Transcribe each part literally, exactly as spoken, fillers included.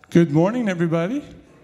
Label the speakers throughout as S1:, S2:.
S1: Good morning, everybody.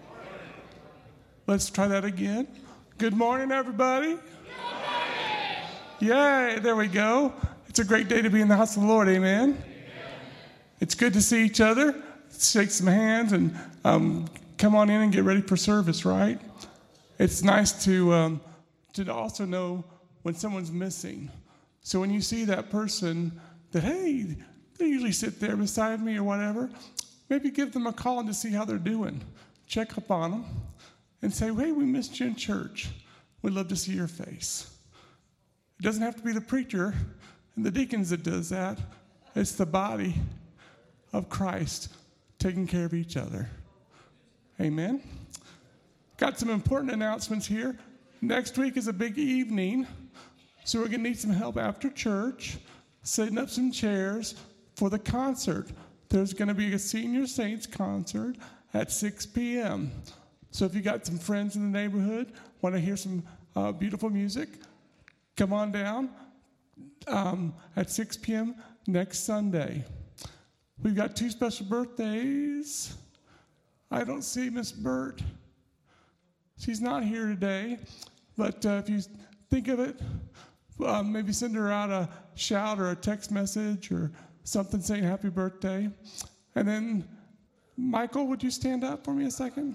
S1: Let's try that again. Good morning, everybody. Good morning. Yay, there we go. It's a great day to be in the house of the Lord, amen? Amen. It's good to see each other, shake some hands, and um, come on in and get ready for service, right? It's nice to um, to also know when someone's missing. So when you see that person that, hey, they usually sit there beside me or whatever, maybe give them a call and to see how they're doing. Check up on them and say, hey, we missed you in church. We'd love to see your face. It doesn't have to be the preacher and the deacons that does that. It's the body of Christ taking care of each other. Amen. Got some important announcements here. Next week is a big evening, so we're going to need some help after church, setting up some chairs for the concert. There's going to be a Senior Saints concert at six p.m. So if you got some friends in the neighborhood, want to hear some uh, beautiful music, come on down um, at six p.m. next Sunday. We've got two special birthdays. I don't see Miss Burt. She's not here today, but uh, if you think of it, uh, maybe send her out a shout or a text message or something saying happy birthday. And then, Michael, would you stand up for me a second?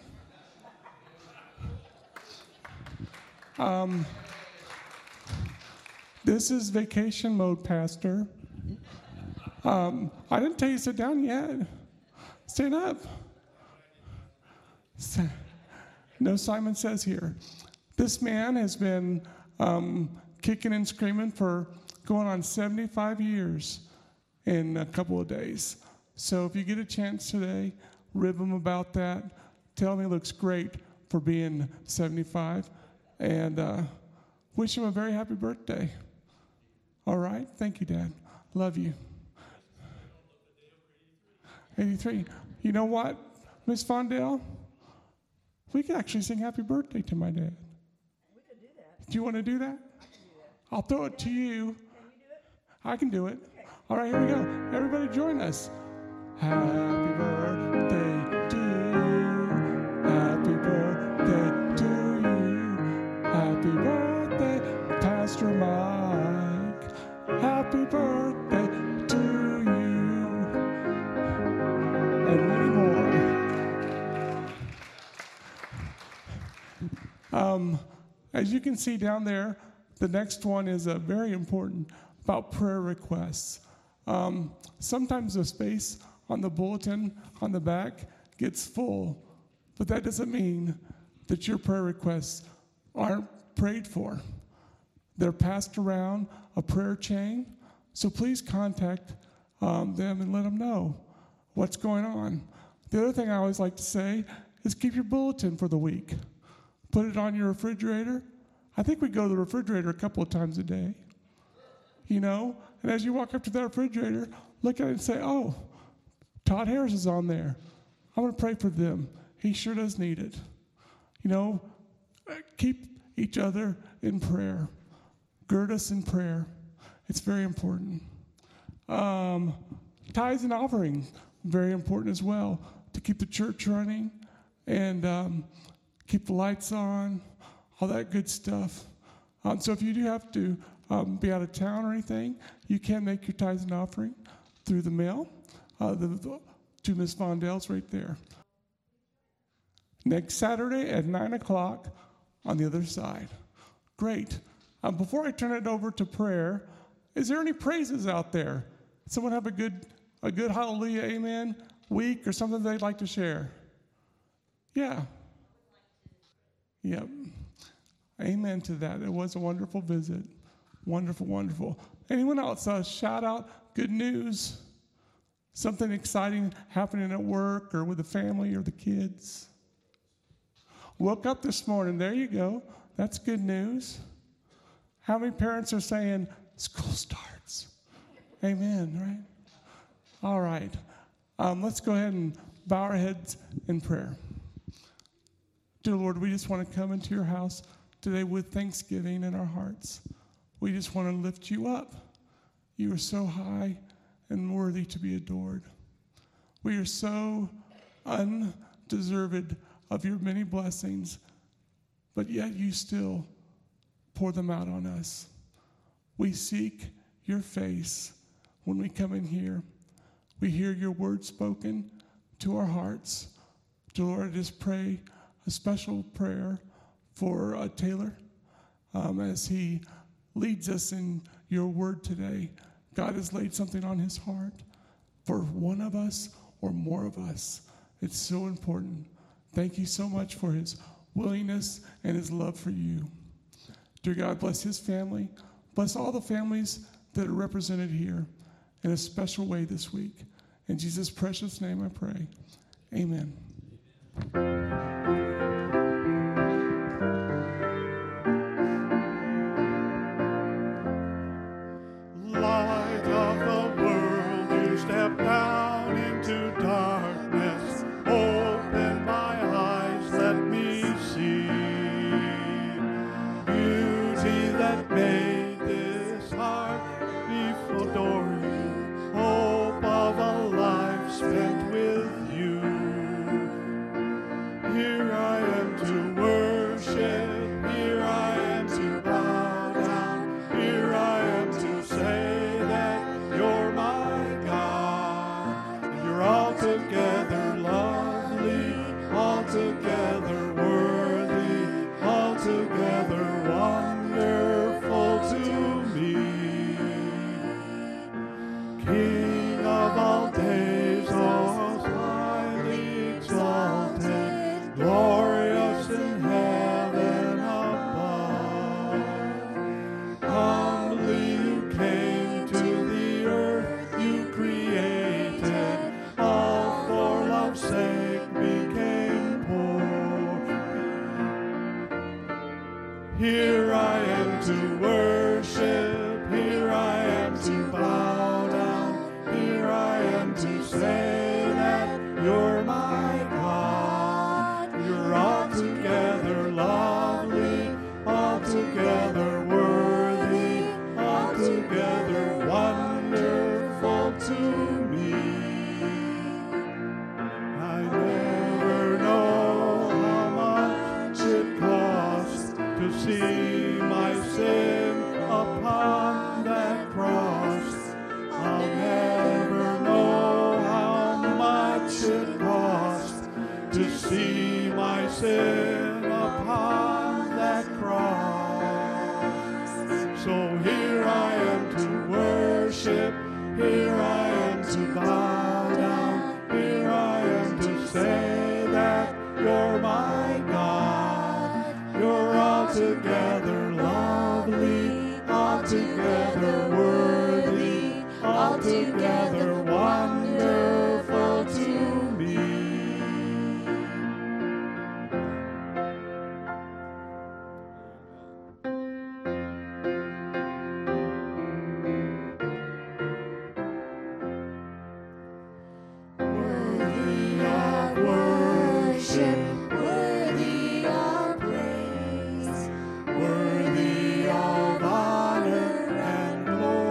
S1: Um, this is vacation mode, Pastor. Um, I didn't tell you to sit down yet. Stand up. No Simon Says here. This man has been um, kicking and screaming for going on seventy-five years in a couple of days. So if you get a chance today, rib him about that. Tell him he looks great for being seventy-five. And uh, wish him a very happy birthday. All right? Thank you, Dad. Love you. eighty-three. You know what, Miss Fondell? We could actually sing happy birthday to my dad.
S2: We could do that.
S1: Do you want to do that?
S2: I can do that.
S1: I'll throw it to you.
S2: Can you do it?
S1: I can do it.
S2: Okay.
S1: All right, here we go. Everybody join us. Happy birthday to you. Happy birthday to you. Happy birthday, Pastor Mike. Happy birthday to you. And many more. Um, as you can see down there, the next one is uh, very important about prayer requests. Um, sometimes the space on the bulletin on the back gets full, but that doesn't mean that your prayer requests aren't prayed for. They're passed around a prayer chain, so please contact um, them and let them know what's going on. The other thing I always like to say is keep your bulletin for the week. Put it on your refrigerator. I think we go to the refrigerator a couple of times a day. You know, and as you walk up to that refrigerator, look at it and say, oh, Todd Harris is on there. I'm going to pray for them. He sure does need it. You know, keep each other in prayer. Gird us in prayer. It's very important. Um, tithes and offerings, very important as well, to keep the church running and um, keep the lights on, all that good stuff. Um, so if you do have to um, be out of town or anything, you can make your tithes and offering through the mail uh, the, the, to Miss Fondell's right there. Next Saturday at nine o'clock on the other side. Great. Um, before I turn it over to prayer, is there any praises out there? Someone have a good, a good hallelujah, amen week or something they'd like to share? Yeah. Yep. Amen to that. It was a wonderful visit. Wonderful, wonderful. Anyone else? Uh, shout out, good news. Something exciting happening at work or with the family or the kids. Woke up this morning. There you go. That's good news. How many parents are saying, school starts? Amen, right? All right. Um, let's go ahead and bow our heads in prayer. Dear Lord, we just want to come into your house today with thanksgiving in our hearts. We just want to lift you up. You are so high and worthy to be adored. We are so undeserved of your many blessings, but yet you still pour them out on us. We seek your face when we come in here. We hear your word spoken to our hearts. So Lord, I just pray a special prayer for uh, Taylor um, as he leads us in your word today. God has laid something on his heart for one of us or more of us. It's so important. Thank you so much for his willingness and his love for you. Dear God, bless his family. Bless all the families that are represented here in a special way this week. In Jesus' precious name I pray. Amen.
S3: Light of the world, you step down into darkness. Open my eyes, let me see beauty that made this heart adore you. Hope of a life spent with you. Here I am to worship, here I am to bow down, here I am to say that you're my God. You're altogether lovely, altogether worthy, altogether wonderful to me. King of all days, all highly exalted, glorious in heaven above. Humbly you came to the earth you created, all for love's sake became poor. Here I am to worship, here I am to bow down, here I am to say that you're my God. You're altogether lovely, altogether worthy, altogether wonderful to me. I never know how much it costs to see my sin upon that cross. I'll never know how much it costs to see my sin upon that cross. So here I am to worship, here I am to bow down, here I am to say that you're my God. You're altogether lovely, altogether worthy, altogether wonderful to me. Worthy of worship, worthy of praise, worthy of honor and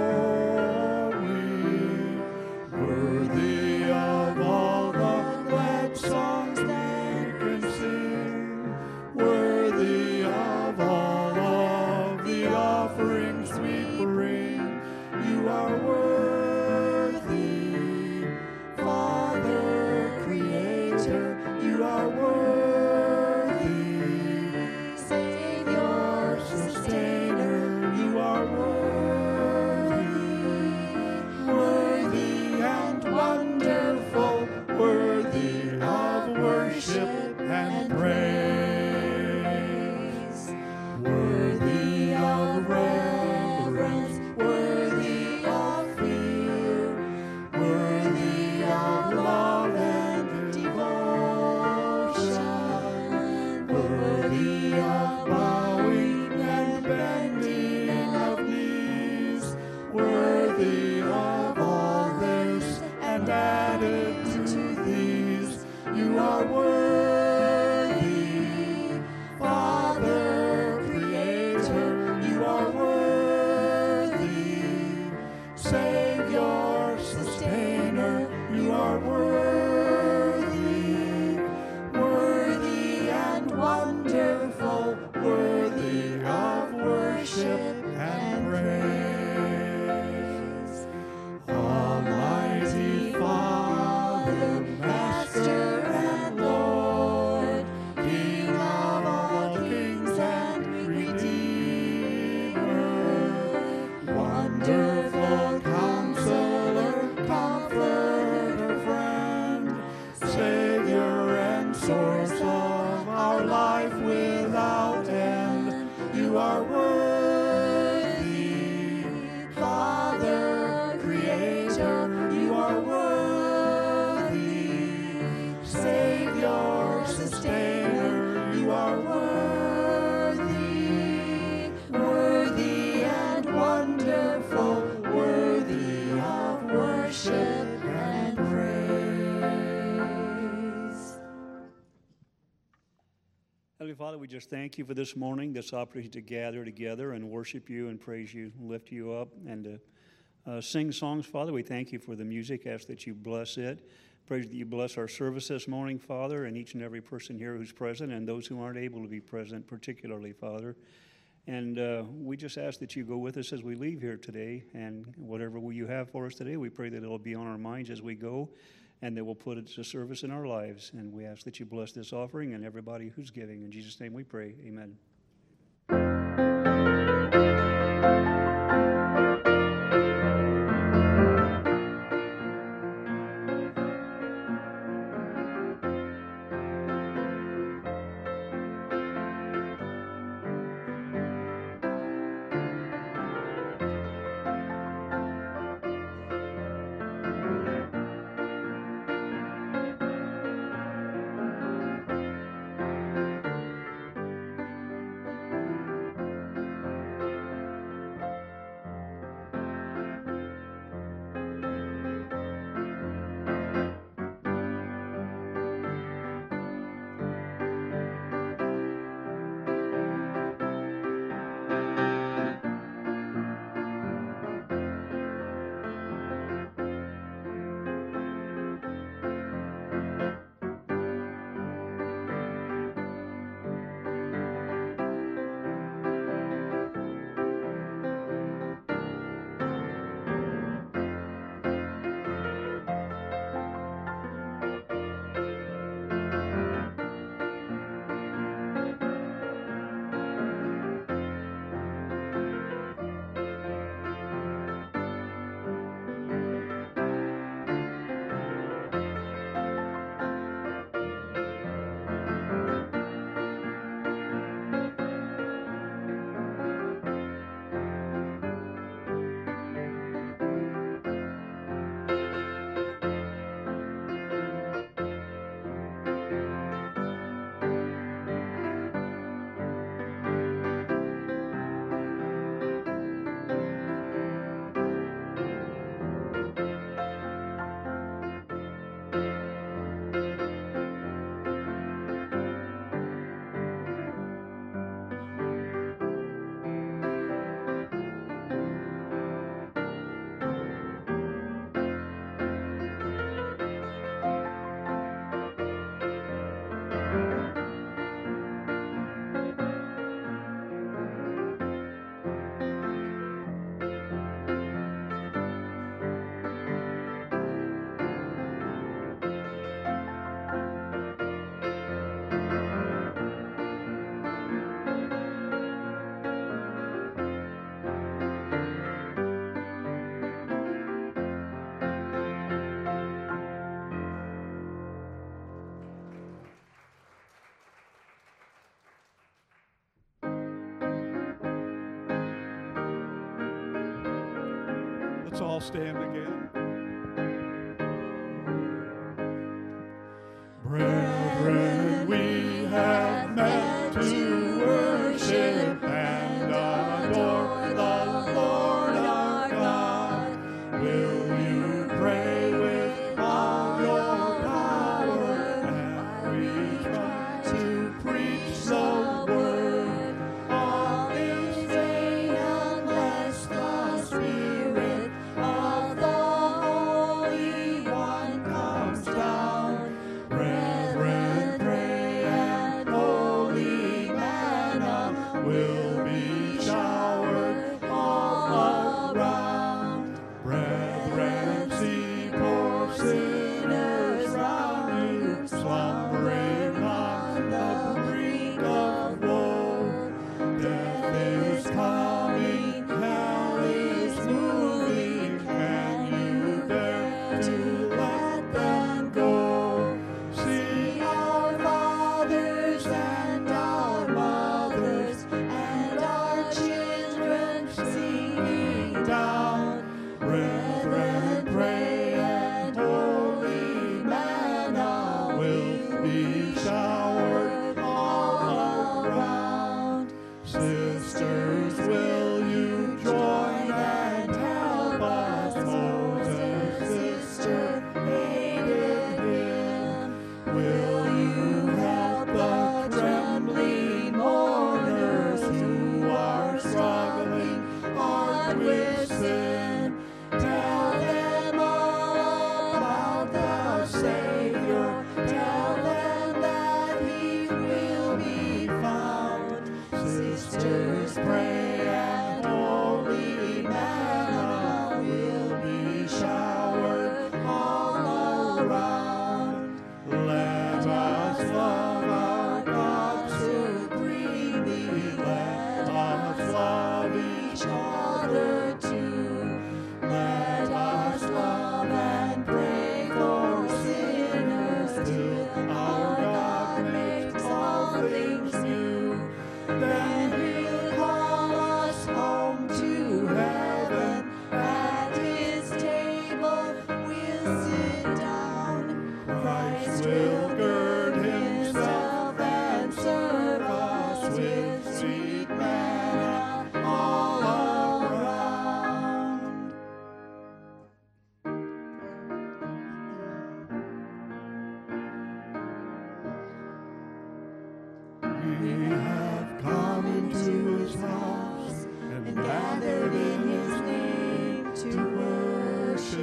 S3: glory, worthy of all the glad songs that we can sing, worthy of all of the offerings we bring. You are worthy, Father, Creator, you are worthy, Savior, Sustainer, you are worthy, worthy and wonderful, worthy of worship and praise, worthy of reverence, worthy of fear, worthy of love and devotion, worthy of bowing and bending of knees, worthy of all this and added to these. You are worthy, Father, Creator, you are worthy, Savior, Sustainer, you are worthy,
S4: Heavenly Father, we just thank you for this morning, this opportunity to gather together and worship you and praise you, lift you up, and to uh, sing songs, Father. We thank you for the music. Ask that you bless it. Praise that you bless our service this morning, Father, and each and every person here who's present and those who aren't able to be present, particularly, Father. And uh, we just ask that you go with us as we leave here today, and whatever you have for us today, we pray that it'll be on our minds as we go, and that we'll put it to service in our lives. And we ask that you bless this offering and everybody who's giving. In Jesus' name we pray. Amen.
S3: Let's all stand again. Brethren, we have met to worship and adore the Lord our God. Will you pray with all your power? And we try to preach the word. All is vain unless the Spirit of the Holy One comes down. Brethren, pray, and holy manna will be showered all around. Brethren, see poor sinners round you, slumbering on the brink of woe. Death is coming, hell is moving. Can you bear to let them go? See our fathers and our mothers and our children sinking down. Brethren, pray, and holy manna will be showered all around. Sisters, will you join and help us? Moses' sister hated him. Will you help the trembling us love our God supremely. Let us love each other too. Let us love and pray for sinners till our God makes all things new. Then He'll call us home to heaven. At His table we'll sit down. Christ will gird Himself and serve us with sweet manna all around. We have come into His house and gathered in His name to worship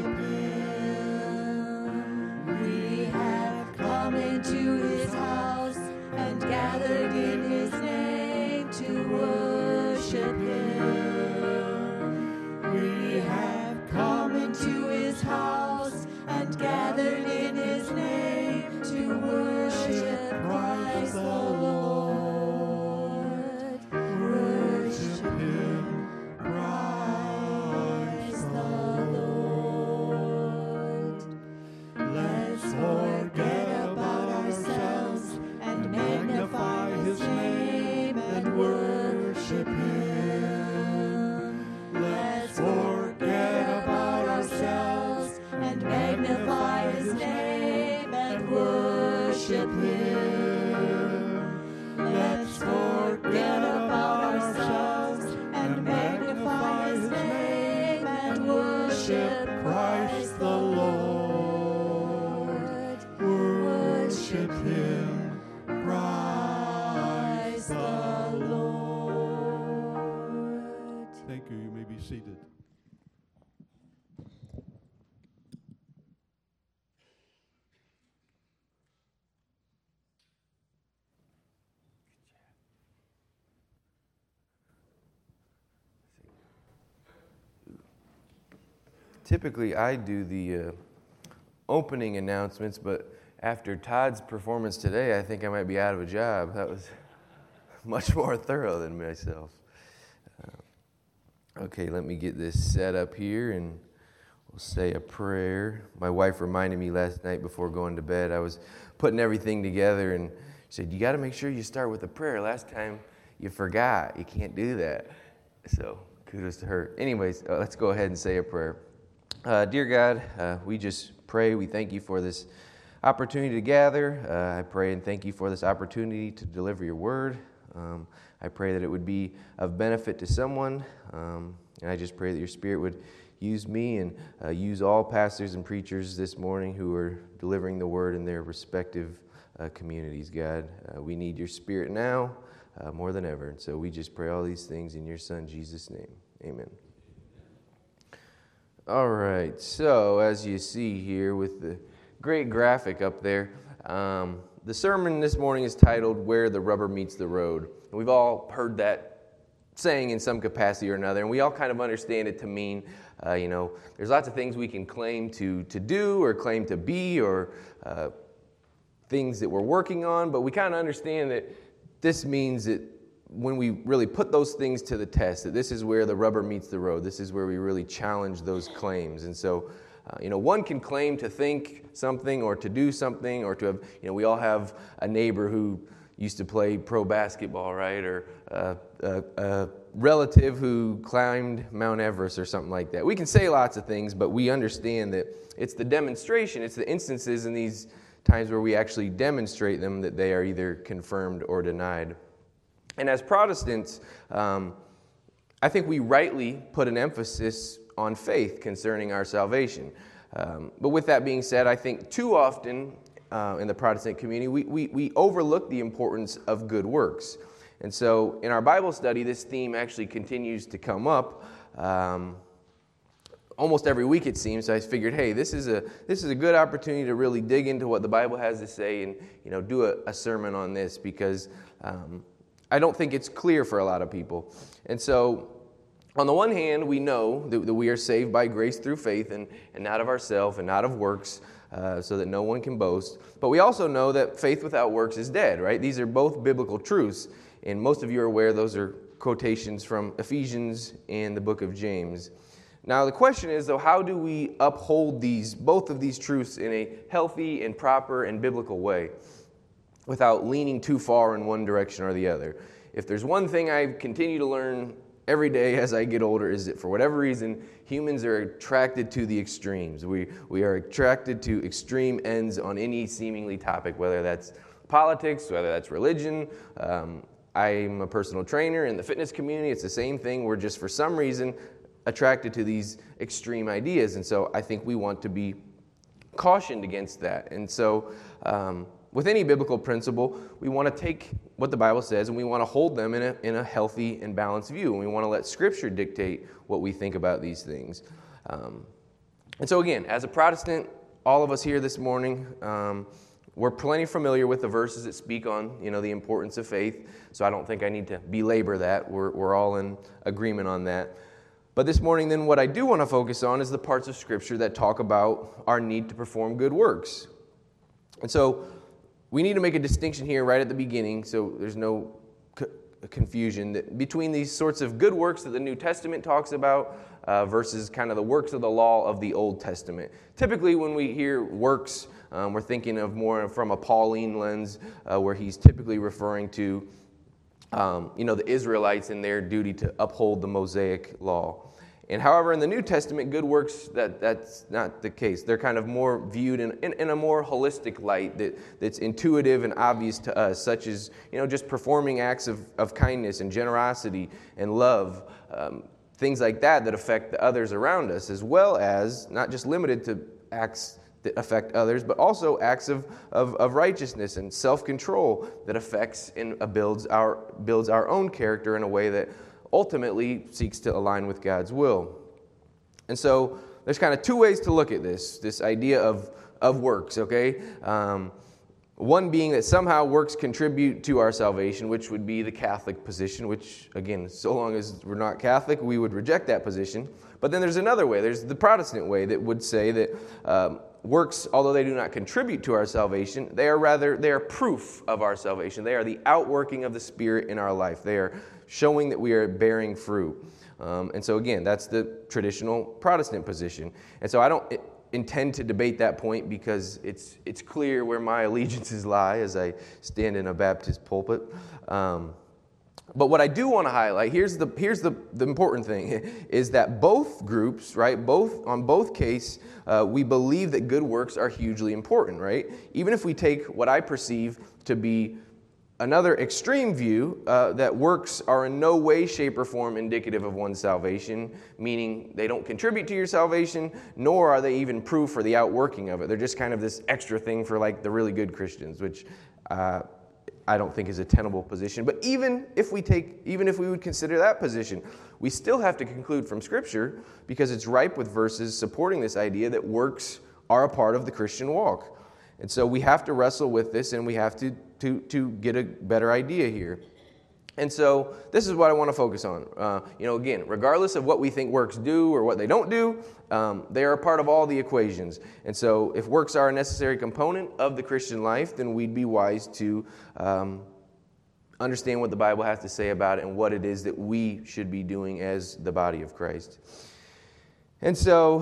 S3: Him. We have come into His house and gathered in His name to worship Him. We have come into His house and gathered in His name to worship Christ the Lord. Worship Him, Christ the Lord. Let's forget about ourselves and magnify His name and worship Him. Let's forget about ourselves and magnify His name and worship Him. Let's forget about ourselves and magnify His name and worship Christ the Lord. Worship Him, Christ the Lord. Thank you. You may be seated.
S5: Typically, I do the uh, opening announcements, but after Todd's performance today, I think I might be out of a job. That was much more thorough than myself. Uh, okay, let me get this set up here, and we'll say a prayer. My wife reminded me last night before going to bed. I was putting everything together, and she said, "You got to make sure you start with a prayer. Last time you forgot. You can't do that." So kudos to her. Anyways, uh, let's go ahead and say a prayer. Uh, dear God, uh, we just pray, we thank you for this opportunity to gather. Uh, I pray and thank you for this opportunity to deliver your word. Um, I pray that it would be of benefit to someone. Um, and I just pray that your Spirit would use me and uh, use all pastors and preachers this morning who are delivering the word in their respective uh, communities, God. Uh, we need your Spirit now uh, more than ever. And so we just pray all these things in your Son, Jesus' name. Amen. All right, so as you see here with the great graphic up there, um, the sermon this morning is titled, Where the Rubber Meets the Road. And we've all heard that saying in some capacity or another, and we all kind of understand it to mean, uh, you know, there's lots of things we can claim to, to do or claim to be or uh, things that we're working on, but we kind of understand that this means that when we really put those things to the test, that this is where the rubber meets the road. This is where we really challenge those claims. And so, uh, you know, one can claim to think something or to do something or to have, you know, we all have a neighbor who used to play pro basketball, right? Or uh, a, a relative who climbed Mount Everest or something like that. We can say lots of things, but we understand that it's the demonstration, it's the instances in these times where we actually demonstrate them that they are either confirmed or denied. And as Protestants, um, I think we rightly put an emphasis on faith concerning our salvation. Um, but with that being said, I think too often uh, in the Protestant community, we, we, we overlook the importance of good works. And so in our Bible study, this theme actually continues to come up um, almost every week, it seems. So I figured, hey, this is a this is a good opportunity to really dig into what the Bible has to say and, you know, do a, a sermon on this because um, I don't think it's clear for a lot of people. And so, on the one hand, we know that, that we are saved by grace through faith and, and not of ourselves and not of works. uh, so that no one can boast. But we also know that faith without works is dead, right? These are both biblical truths, and most of you are aware those are quotations from Ephesians and the book of James. Now the question is, though, how do we uphold these both of these truths in a healthy and proper and biblical way without leaning too far in one direction or the other? If there's one thing I continue to learn every day as I get older, is that for whatever reason, humans are attracted to the extremes. We we are attracted to extreme ends on any seemingly topic, whether that's politics, whether that's religion. Um, I'm a personal trainer in the fitness community. It's the same thing. We're just, for some reason, attracted to these extreme ideas. And so I think we want to be cautioned against that. And so um, with any biblical principle, we want to take what the Bible says and we want to hold them in a, in a healthy and balanced view. And we want to let Scripture dictate what we think about these things. Um, and so again, as a Protestant, all of us here this morning, um, we're plenty familiar with the verses that speak on, you know, the importance of faith. So I don't think I need to belabor that. We're, we're all in agreement on that. But this morning, then, what I do want to focus on is the parts of Scripture that talk about our need to perform good works. And so we need to make a distinction here right at the beginning, so there's no co- confusion, that between these sorts of good works that the New Testament talks about uh, versus kind of the works of the law of the Old Testament. Typically, when we hear works, um, we're thinking of more from a Pauline lens, uh, where he's typically referring to Um, you know, the Israelites and their duty to uphold the Mosaic law. And however, in the New Testament, good works, that, that's not the case. They're kind of more viewed in, in, in a more holistic light that, that's intuitive and obvious to us, such as, you know, just performing acts of, of kindness and generosity and love, um, things like that that affect the others around us, as well as not just limited to acts that affect others, but also acts of, of, of righteousness and self-control that affects and builds our, builds our own character in a way that ultimately seeks to align with God's will. And so there's kind of two ways to look at this, this idea of, of works, okay? Um, one being that somehow works contribute to our salvation, which would be the Catholic position, which, again, so long as we're not Catholic, we would reject that position. But then there's another way. There's the Protestant way that would say that um, works, although they do not contribute to our salvation, they are rather, they are proof of our salvation. They are the outworking of the Spirit in our life. They are showing that we are bearing fruit. Um, and so again, that's the traditional Protestant position. And so I don't intend to debate that point because it's it's clear where my allegiances lie as I stand in a Baptist pulpit. Um, But what I do want to highlight, here's the here's the, the important thing, is that both groups, right, both on both case, uh, we believe that good works are hugely important, right? Even if we take what I perceive to be another extreme view, uh, that works are in no way, shape, or form indicative of one's salvation, meaning they don't contribute to your salvation, nor are they even proof for the outworking of it. They're just kind of this extra thing for like the really good Christians, which uh, I don't think is a tenable position. But even if we take, even if we would consider that position, we still have to conclude from Scripture, because it's ripe with verses supporting this idea that works are a part of the Christian walk. And so we have to wrestle with this, and we have to to to get a better idea here. And so this is what I want to focus on. Uh, you know, again, regardless of what we think works do or what they don't do, um, they are a part of all the equations. And so if works are a necessary component of the Christian life, then we'd be wise to um, understand what the Bible has to say about it and what it is that we should be doing as the body of Christ. And so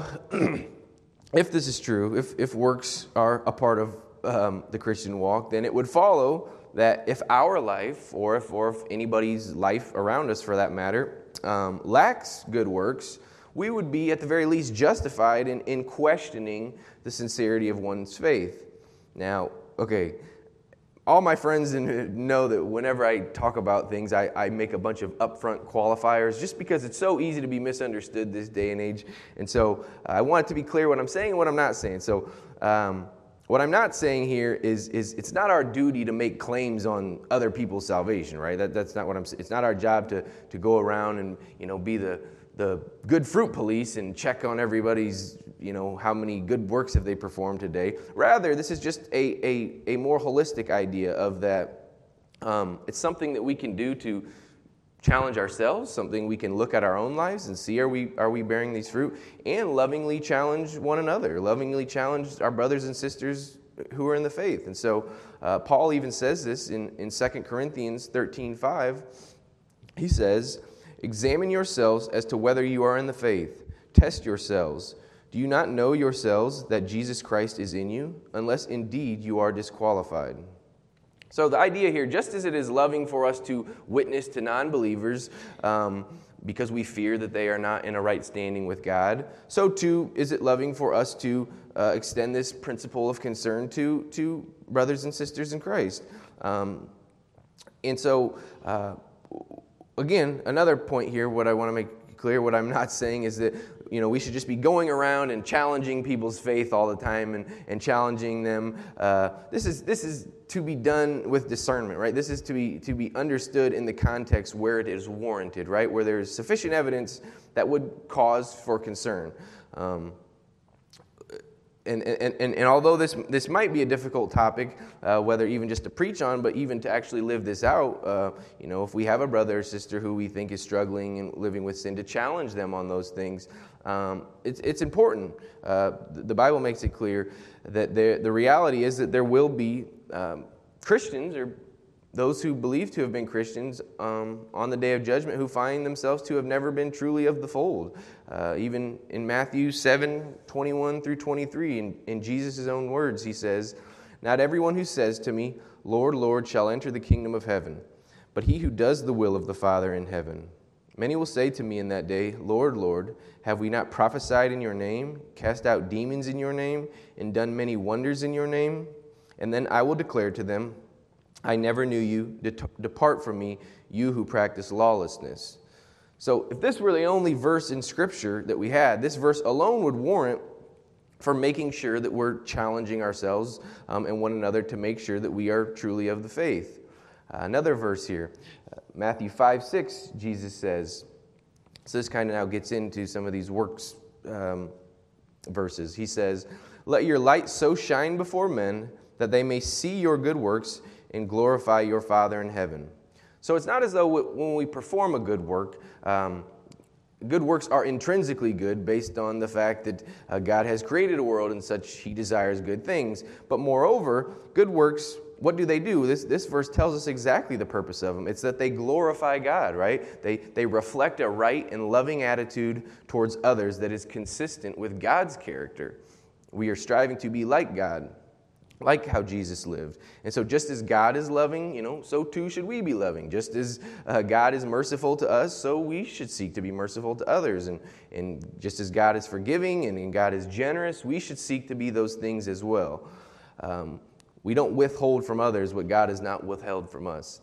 S5: if this is true, if, if works are a part of um, the Christian walk, then it would follow that if our life, or if, or if anybody's life around us for that matter, um, lacks good works, we would be at the very least justified in, in questioning the sincerity of one's faith. Now, okay, all my friends know that whenever I talk about things, I, I make a bunch of upfront qualifiers just because it's so easy to be misunderstood this day and age. And so uh, I want it to be clear what I'm saying and what I'm not saying. So um, what I'm not saying here is, is it's not our duty to make claims on other people's salvation, right? That, that's not what I'm saying. It's not our job to, to go around and, you know, be the, the good fruit police and check on everybody's, you know, how many good works have they performed today. Rather, this is just a, a, a more holistic idea of that um, it's something that we can do to challenge ourselves, something we can look at our own lives and see, are we are we bearing these fruit, and lovingly challenge one another, lovingly challenge our brothers and sisters who are in the faith. And so uh, Paul even says this in, in Second Corinthians thirteen five. He says, examine yourselves as to whether you are in the faith. Test yourselves. Do you not know yourselves that Jesus Christ is in you, unless indeed you are disqualified? So the idea here, just as it is loving for us to witness to non-believers um, because we fear that they are not in a right standing with God, so too is it loving for us to uh, extend this principle of concern to, to brothers and sisters in Christ. Um, and so, uh, again, another point here, what I want to make clear, what I'm not saying is that, you know, we should just be going around and challenging people's faith all the time and, and challenging them. Uh, this is this is to be done with discernment, right? This is to be to be understood in the context where it is warranted, right? Where there is sufficient evidence that would cause for concern. Um, And, and, and, and although this this might be a difficult topic, uh, whether even just to preach on, but even to actually live this out, uh, you know, if we have a brother or sister who we think is struggling and living with sin, to challenge them on those things, um, it's it's important. Uh, the Bible makes it clear that there, the reality is that there will be um, Christians or those who believe to have been Christians um, on the day of judgment who find themselves to have never been truly of the fold. Uh, even in Matthew seven, twenty-one through twenty-three, in, in Jesus' own words, he says, not everyone who says to me, Lord, Lord, shall enter the kingdom of heaven, but he who does the will of the Father in heaven. Many will say to me in that day, Lord, Lord, have we not prophesied in your name, cast out demons in your name, and done many wonders in your name? And then I will declare to them, I never knew you. Depart from me, you who practice lawlessness. So if this were the only verse in Scripture that we had, this verse alone would warrant for making sure that we're challenging ourselves um, and one another to make sure that we are truly of the faith. Uh, another verse here, uh, Matthew five six, Jesus says, so this kind of now gets into some of these works um, verses. He says, let your light so shine before men that they may see your good works and glorify your Father in heaven. So it's not as though when we perform a good work, um, good works are intrinsically good based on the fact that uh, God has created a world and such he desires good things. But moreover, good works, what do they do? This, this verse tells us exactly the purpose of them. It's that they glorify God, right? They, they reflect a right and loving attitude towards others that is consistent with God's character. We are striving to be like God, like how Jesus lived. And so just as God is loving, you know, so too should we be loving. Just as uh, God is merciful to us, so we should seek to be merciful to others. And, and just as God is forgiving and, and God is generous, we should seek to be those things as well. Um, we don't withhold from others what God has not withheld from us.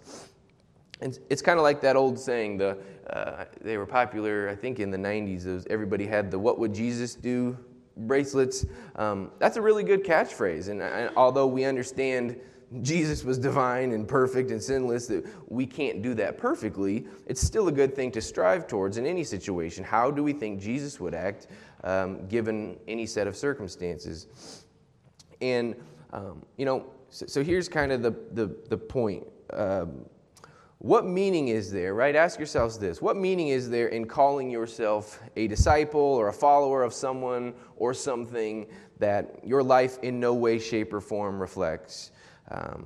S5: And it's kind of like that old saying, the uh, they were popular, I think, in the nineties. It was, everybody had the "What would Jesus do?" bracelets. Um, that's a really good catchphrase. And, and although we understand Jesus was divine and perfect and sinless, that we can't do that perfectly, it's still a good thing to strive towards in any situation. How do we think Jesus would act um, given any set of circumstances? And, um, you know, so, so here's kind of the, the, the point. Um, What meaning is there, right? Ask yourselves this. What meaning is there in calling yourself a disciple or a follower of someone or something that your life in no way, shape, or form reflects? Um,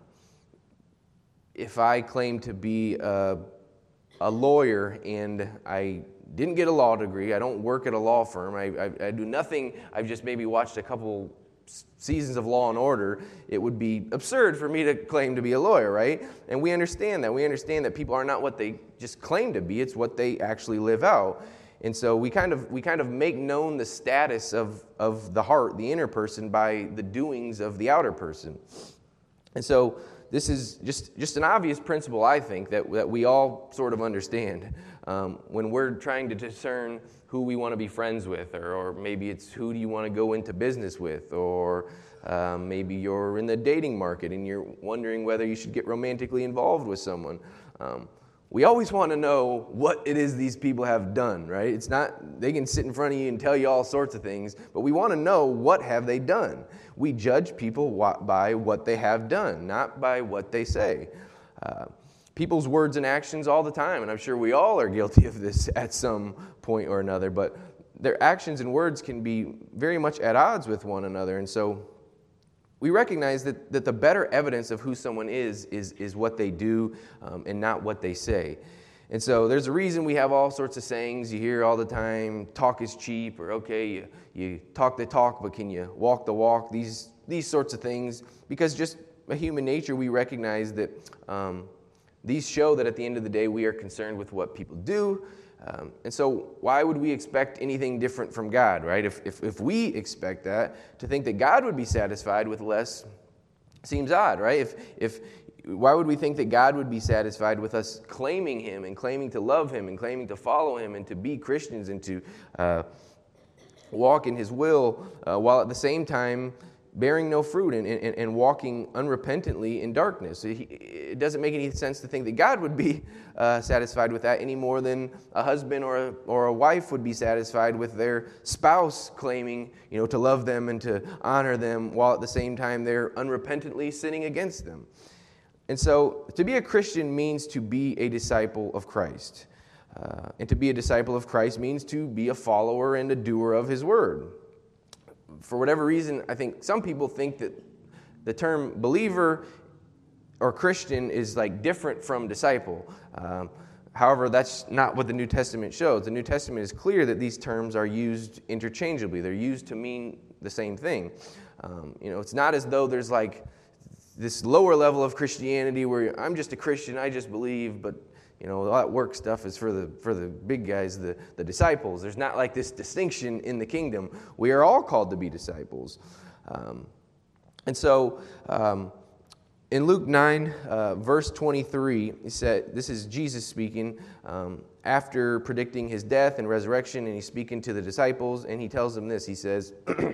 S5: if I claim to be a, a lawyer and I didn't get a law degree, I don't work at a law firm, I, I, I do nothing, I've just maybe watched a couple seasons of Law and Order, it would be absurd for me to claim to be a lawyer, right? And we understand that. We understand that people are not what they just claim to be, it's what they actually live out. And so we kind of we kind of make known the status of, of the heart, the inner person, by the doings of the outer person. And so this is just, just an obvious principle, I think, that, that we all sort of understand um, when we're trying to discern who we want to be friends with, or, or maybe it's who do you want to go into business with, or um, maybe you're in the dating market and you're wondering whether you should get romantically involved with someone. Um, we always want to know what it is these people have done, right? It's not, they can sit in front of you and tell you all sorts of things, but we want to know what have they done. We judge people by what they have done, not by what they say. Uh, people's words and actions all the time, and I'm sure we all are guilty of this at some point or another, but their actions and words can be very much at odds with one another. And so we recognize that, that the better evidence of who someone is is, is what they do um, and not what they say. And so there's a reason we have all sorts of sayings you hear all the time. Talk is cheap, or okay, you, you talk the talk, but can you walk the walk? These, these sorts of things, because just a human nature, we recognize that um, these show that at the end of the day, we are concerned with what people do. Um, and so why would we expect anything different from God, right? If, if if we expect that, to think that God would be satisfied with less seems odd, right? If if why would we think that God would be satisfied with us claiming Him and claiming to love Him and claiming to follow Him and to be Christians and to uh, walk in His will, uh, while at the same time bearing no fruit and, and, and walking unrepentantly in darkness? It doesn't make any sense to think that God would be uh, satisfied with that any more than a husband or a, or a wife would be satisfied with their spouse claiming, you know, to love them and to honor them, while at the same time they're unrepentantly sinning against them. And so to be a Christian means to be a disciple of Christ. Uh, and to be a disciple of Christ means to be a follower and a doer of His word. For whatever reason, I think some people think that the term believer or Christian is like different from disciple. Um, however, that's not what the New Testament shows. The New Testament is clear that these terms are used interchangeably. They're used to mean the same thing. Um, you know, it's not as though there's like this lower level of Christianity where I'm just a Christian, I just believe, but you know, all that work stuff is for the for the big guys, the, the disciples. There's not like this distinction in the kingdom. We are all called to be disciples. Um, and so um, in Luke nine, uh, verse twenty-three, he said, this is Jesus speaking um, after predicting His death and resurrection, and He's speaking to the disciples, and He tells them this. He says,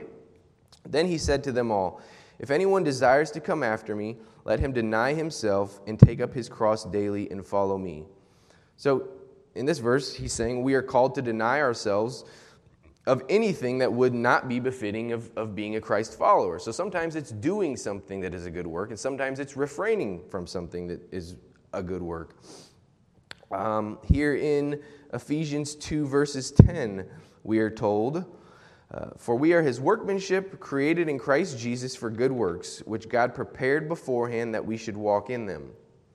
S5: then He said to them all, if anyone desires to come after me, let him deny himself and take up his cross daily and follow me. So in this verse, he's saying we are called to deny ourselves of anything that would not be befitting of, of being a Christ follower. So sometimes it's doing something that is a good work, and sometimes it's refraining from something that is a good work. Um, here in Ephesians two, verses ten, we are told, Uh, for we are His workmanship, created in Christ Jesus for good works, which God prepared beforehand that we should walk in them.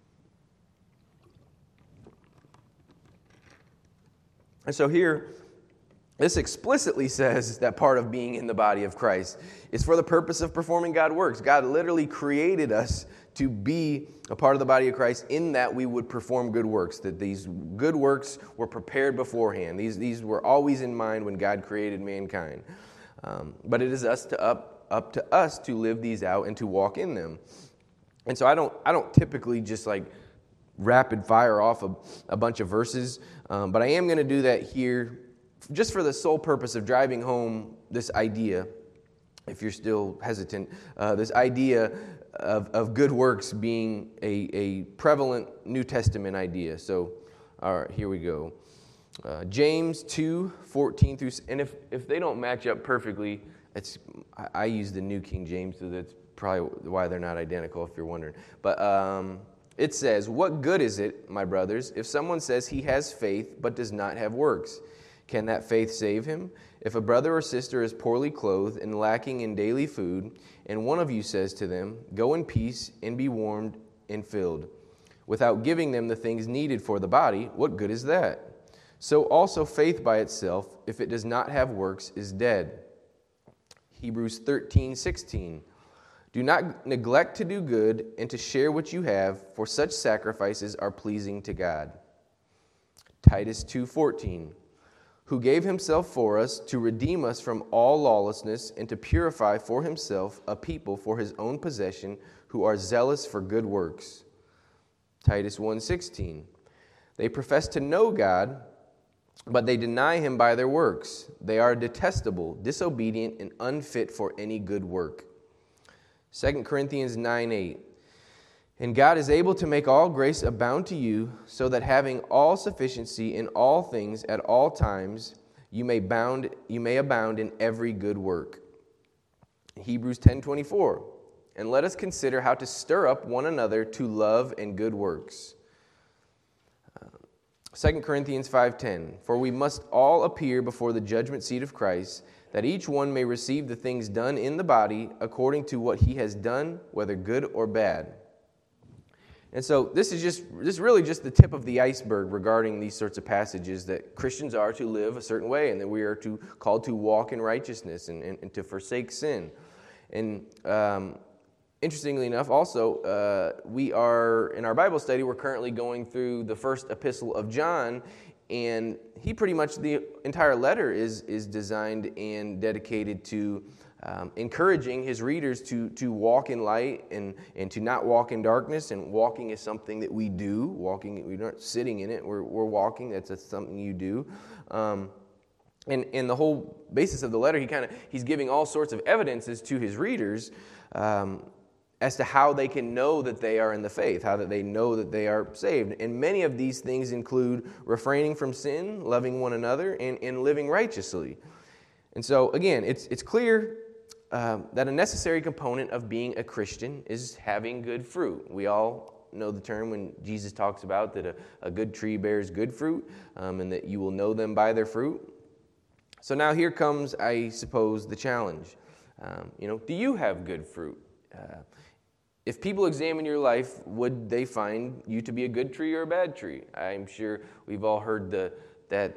S5: And so here, this explicitly says that part of being in the body of Christ is for the purpose of performing God's works. God literally created us to be a part of the body of Christ in that we would perform good works, that these good works were prepared beforehand. These, these were always in mind when God created mankind. Um, but it is us to up, up to us to live these out and to walk in them. And so I don't I don't typically just like rapid fire off a, a bunch of verses, um, but I am going to do that here just for the sole purpose of driving home this idea, if you're still hesitant, uh, this idea Of, of good works being a, a prevalent New Testament idea. So, all right, here we go. Uh, James two, fourteen through, and if, if they don't match up perfectly, it's I, I use the New King James, so that's probably why they're not identical, if you're wondering. But um, it says, what good is it, my brothers, if someone says he has faith but does not have works? Can that faith save him? If a brother or sister is poorly clothed and lacking in daily food, and one of you says to them, go in peace and be warmed and filled, without giving them the things needed for the body, what good is that? So also faith by itself, if it does not have works, is dead. Hebrews thirteen, sixteen. Do not neglect to do good and to share what you have, for such sacrifices are pleasing to God. Titus two, fourteen. Who gave Himself for us to redeem us from all lawlessness and to purify for Himself a people for His own possession who are zealous for good works. Titus one, sixteen. They profess to know God, but they deny Him by their works. They are detestable, disobedient, and unfit for any good work. Second Corinthians nine, eight. And God is able to make all grace abound to you, so that having all sufficiency in all things at all times, you may bound, you may abound in every good work. Hebrews ten, twenty-four. And let us consider how to stir up one another to love and good works. Second Corinthians five ten, for we must all appear before the judgment seat of Christ, that each one may receive the things done in the body according to what he has done, whether good or bad. And so this is just this is really just the tip of the iceberg regarding these sorts of passages, that Christians are to live a certain way, and that we are to called to walk in righteousness and, and, and to forsake sin. And um, interestingly enough, also, uh, we are, in our Bible study, we're currently going through the first epistle of John, and he pretty much, the entire letter is, is designed and dedicated to um, encouraging his readers to, to walk in light and, and to not walk in darkness. And walking is something that we do. Walking, we're not sitting in it, we're, we're walking. That's, that's something you do. Um, and, and the whole basis of the letter, he kind of he's giving all sorts of evidences to his readers um, as to how they can know that they are in the faith, how that they know that they are saved. And many of these things include refraining from sin, loving one another, and, and living righteously. And so, again, it's it's clear uh, that a necessary component of being a Christian is having good fruit. We all know the term when Jesus talks about that a, a good tree bears good fruit, um, and that you will know them by their fruit. So now here comes, I suppose, the challenge. Um, you know, do you have good fruit? Uh, If people examine your life, would they find you to be a good tree or a bad tree? I'm sure we've all heard the that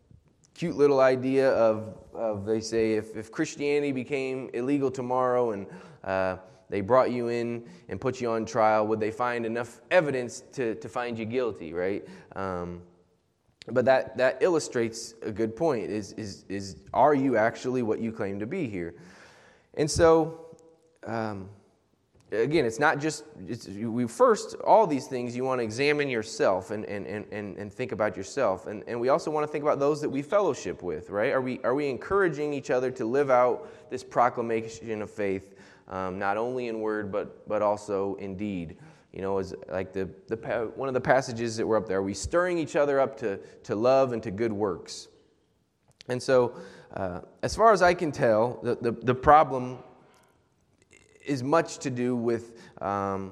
S5: cute little idea of, of they say, if, if Christianity became illegal tomorrow and uh, they brought you in and put you on trial, would they find enough evidence to, to find you guilty, right? Um, but that, that illustrates a good point, is, is, is are you actually what you claim to be here? And so... Um, Again, it's not just, it's, we first, all these things, you want to examine yourself and, and, and, and think about yourself. And, and we also want to think about those that we fellowship with, right? Are we are we encouraging each other to live out this proclamation of faith, um, not only in word, but but also in deed? You know, as like the, the one of the passages that were up there, are we stirring each other up to, to love and to good works? And so, uh, as far as I can tell, the, the, the problem is much to do with um,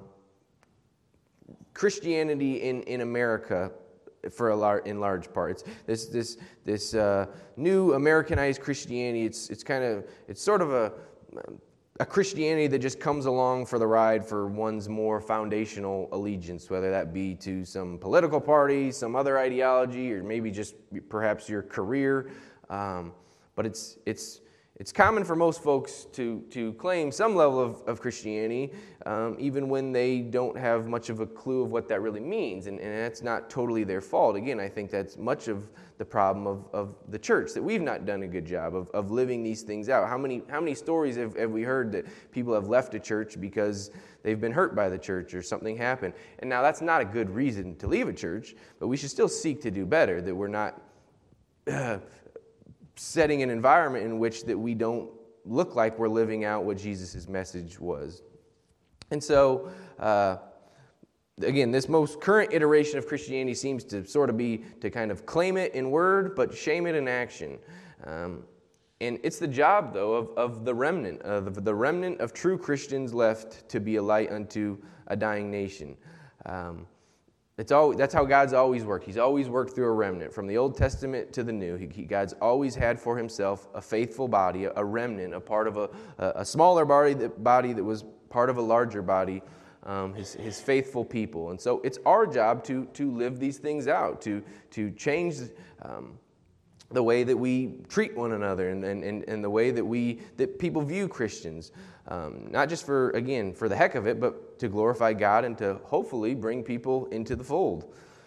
S5: Christianity in, in America for a lar- in large part. It's this this this uh, new Americanized Christianity. It's it's kind of it's sort of a a Christianity that just comes along for the ride for one's more foundational allegiance, whether that be to some political party, some other ideology, or maybe just perhaps your career. Um, but it's it's It's common for most folks to, to claim some level of, of Christianity, um, even when they don't have much of a clue of what that really means. And, and that's not totally their fault. Again, I think that's much of the problem of, of the church, that we've not done a good job of, of living these things out. How many how many stories have, have we heard that people have left a church because they've been hurt by the church or something happened? And now that's not a good reason to leave a church, but we should still seek to do better, that we're not... Uh, setting an environment in which that we don't look like we're living out what Jesus' message was. And so, uh, again, this most current iteration of Christianity seems to sort of be to kind of claim it in word, but shame it in action. Um, and it's the job, though, of, of the remnant, of the remnant of true Christians left to be a light unto a dying nation. Um, It's all, that's how God's always worked. He's always worked through a remnant. From the Old Testament to the New, he, he, God's always had for himself a faithful body, a, a remnant, a part of a, a, a smaller body that, body that was part of a larger body, um, his, his faithful people. And so it's our job to, to live these things out, to, to change um, the way that we treat one another and, and, and, and the way that we that people view Christians. Um, not just for, again, for the heck of it, but to glorify God and to hopefully bring people into the fold.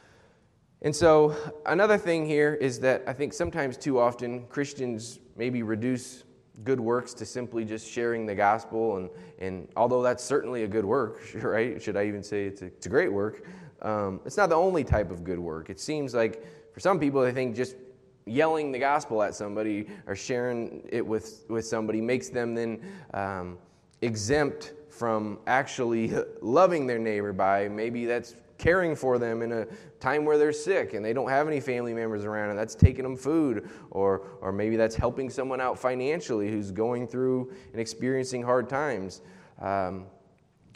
S5: And so another thing here is that I think sometimes too often Christians maybe reduce good works to simply just sharing the gospel. And, and although that's certainly a good work, right? Should I even say it's a, it's a great work? Um, it's not the only type of good work. It seems like for some people, they think just yelling the gospel at somebody or sharing it with, with somebody makes them then um, exempt from actually loving their neighbor by maybe that's caring for them in a time where they're sick and they don't have any family members around, and that's taking them food, or or maybe that's helping someone out financially who's going through and experiencing hard times. Um,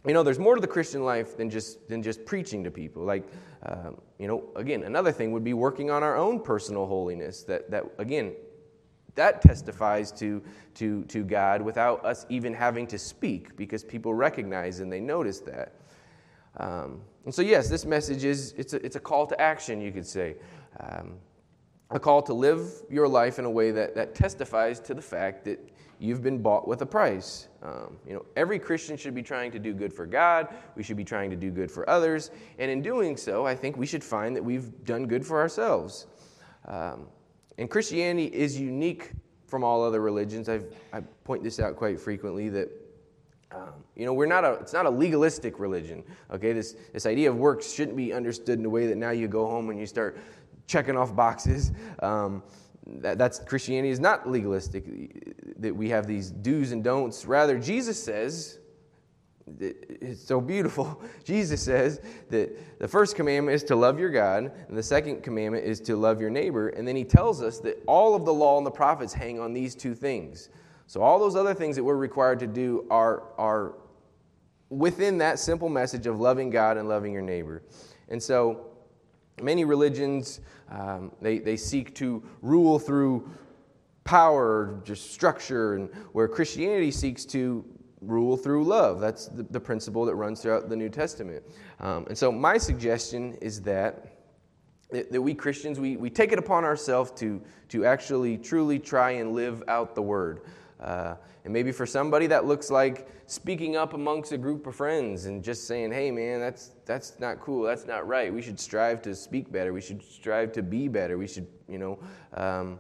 S5: you know, there's more to the Christian life than just than just preaching to people. Like, um, you know, again, another thing would be working on our own personal holiness. That that again, that testifies to to to God without us even having to speak, because people recognize and they notice that. Um, and so, yes, this message is it's a it's a call to action, you could say, um, a call to live your life in a way that that testifies to the fact that you've been bought with a price. Um, you know, every Christian should be trying to do good for God. We should be trying to do good for others. And in doing so, I think we should find that we've done good for ourselves. Um, and Christianity is unique from all other religions. I've, I point this out quite frequently that, um, you know, we're not a, it's not a legalistic religion. Okay, this, this idea of works shouldn't be understood in a way that now you go home and you start checking off boxes. Um, That, that's Christianity is not legalistic, that we have these do's and don'ts. Rather, Jesus says, it's so beautiful, Jesus says that the first commandment is to love your God, and the second commandment is to love your neighbor. And then he tells us that all of the law and the prophets hang on these two things. So all those other things that we're required to do are, are within that simple message of loving God and loving your neighbor. And so many religions, um, they, they seek to rule through power, just structure, and where Christianity seeks to rule through love. That's the, the principle that runs throughout the New Testament. Um, and so my suggestion is that, that, that we Christians, we, we take it upon ourselves to, to actually truly try and live out the Word. Uh, and maybe for somebody that looks like speaking up amongst a group of friends and just saying, hey man, that's that's not cool, that's not right. We should strive to speak better. We should strive to be better. We should, you know, um,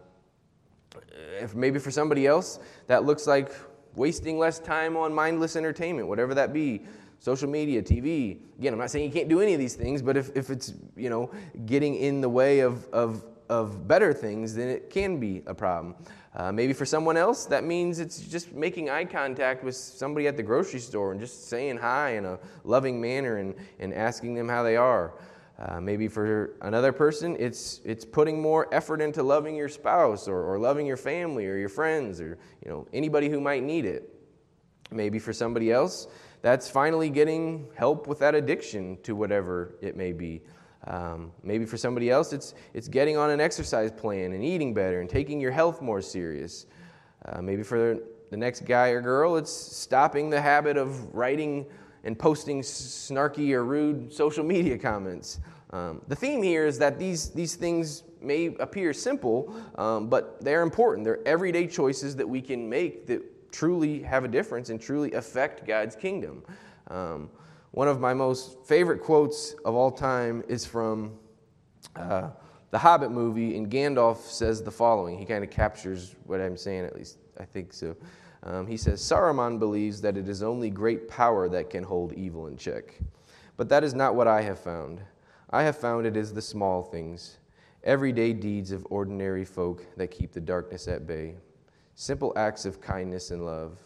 S5: if maybe for somebody else that looks like wasting less time on mindless entertainment, whatever that be, social media, T V. Again, I'm not saying you can't do any of these things, but if, if it's, you know, getting in the way of, of, of better things, then it can be a problem. Uh, maybe for someone else, that means it's just making eye contact with somebody at the grocery store and just saying hi in a loving manner and, and asking them how they are. Uh, maybe for another person, it's it's putting more effort into loving your spouse or, or loving your family or your friends or, you know, anybody who might need it. Maybe for somebody else, that's finally getting help with that addiction to whatever it may be. Um, maybe for somebody else, it's it's getting on an exercise plan and eating better and taking your health more serious. Uh, maybe for the next guy or girl, it's stopping the habit of writing and posting snarky or rude social media comments. Um, the theme here is that these these things may appear simple, um, but they're important. They're everyday choices that we can make that truly have a difference and truly affect God's kingdom. Um, One of my most favorite quotes of all time is from uh, the Hobbit movie, and Gandalf says the following. He kind of captures what I'm saying, at least I think so. Um, he says, Saruman believes that it is only great power that can hold evil in check. But that is not what I have found. I have found it is the small things, everyday deeds of ordinary folk that keep the darkness at bay, simple acts of kindness and love.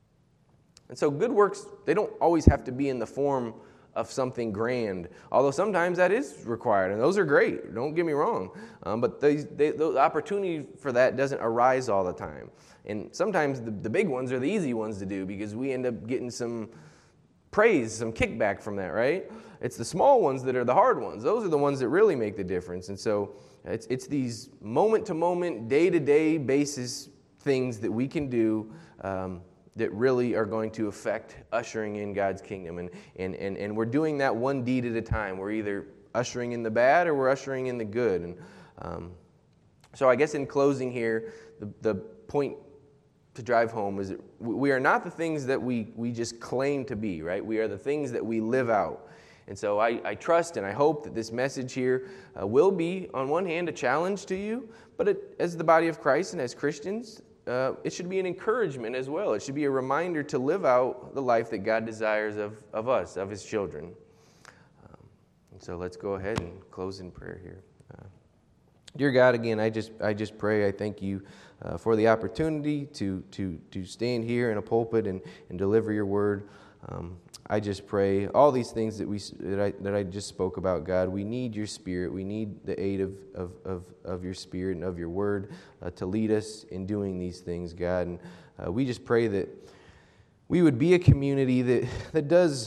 S5: And so good works, they don't always have to be in the form of something grand, although sometimes that is required, and those are great, don't get me wrong. Um, but they, they, the opportunity for that doesn't arise all the time. And sometimes the, the big ones are the easy ones to do because we end up getting some praise, some kickback from that, right? It's the small ones that are the hard ones. Those are the ones that really make the difference. And so it's, it's these moment-to-moment, day-to-day basis things that we can do um, that really are going to affect ushering in God's kingdom. And, and, and, and we're doing that one deed at a time. We're either ushering in the bad or we're ushering in the good. And um, so I guess in closing here, the, the point to drive home is that we are not the things that we, we just claim to be, right? We are the things that we live out. And so I, I trust and I hope that this message here uh, will be, on one hand, a challenge to you, but it, as the body of Christ and as Christians, Uh, it should be an encouragement as well. It should be a reminder to live out the life that God desires of, of us, of His children. Um, and so let's go ahead and close in prayer here. Uh, dear God, again, I just I just pray, I thank you uh, for the opportunity to to to stand here in a pulpit and, and deliver your word. Um, I just pray all these things that we that I that I just spoke about, God. We need your Spirit. We need the aid of of of, of your Spirit and of your Word uh, to lead us in doing these things, God. And uh, we just pray that we would be a community that that does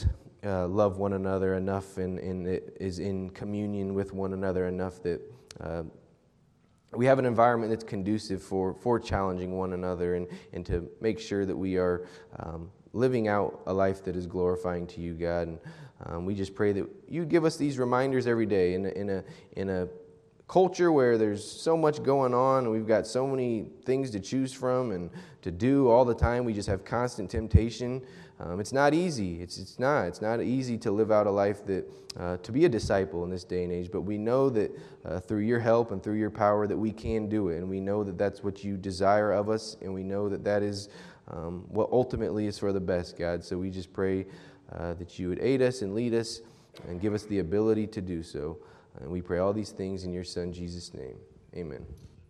S5: uh, love one another enough and, and it is in communion with one another enough that uh, we have an environment that's conducive for, for challenging one another and, and to make sure that we are um, living out a life that is glorifying to you, God. And um, we just pray that you give us these reminders every day in a, in a, in a culture where there's so much going on and we've got so many things to choose from and to do all the time. We just have constant temptation. Um, it's not easy. It's it's not. It's not easy to live out a life that, uh, to be a disciple in this day and age. But we know that uh, through your help and through your power that we can do it. And we know that that's what you desire of us. And we know that that is um, what ultimately is for the best, God. So we just pray uh, that you would aid us and lead us and give us the ability to do so. And we pray all these things in your Son, Jesus' name. Amen.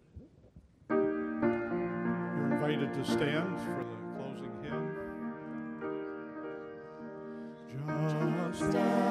S3: You're invited to stand for the closing hymn. Just as